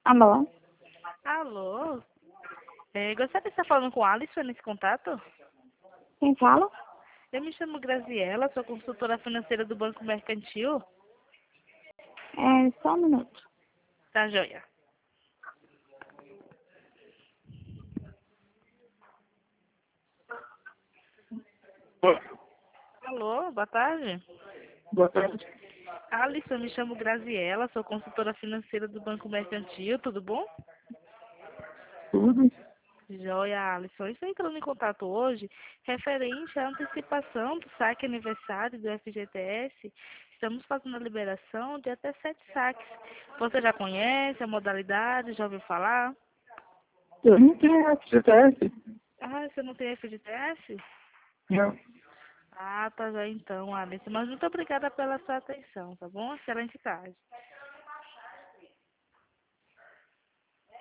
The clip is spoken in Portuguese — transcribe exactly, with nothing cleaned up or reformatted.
Alô? Alô? É, gostaria de estar falando com a Alisson nesse contato? Quem fala? Eu me chamo Graziela, sou consultora financeira do Banco Mercantil. É, só um minuto. Tá, joia? Oi, Alô, boa tarde. boa tarde. Alisson, eu me chamo Graziela, sou consultora financeira do Banco Mercantil, tudo bom? Tudo? Joia, Alisson. Estou entrando em contato hoje referente à antecipação do saque aniversário do F G T S. Estamos fazendo a liberação de até sete saques. Você já conhece a modalidade? Já ouviu falar? Eu não tenho F G T S. Ah, você não tem F G T S? Não. Ah, tá já então, Alisson. Mas muito obrigada pela sua atenção, tá bom? Excelente tarde.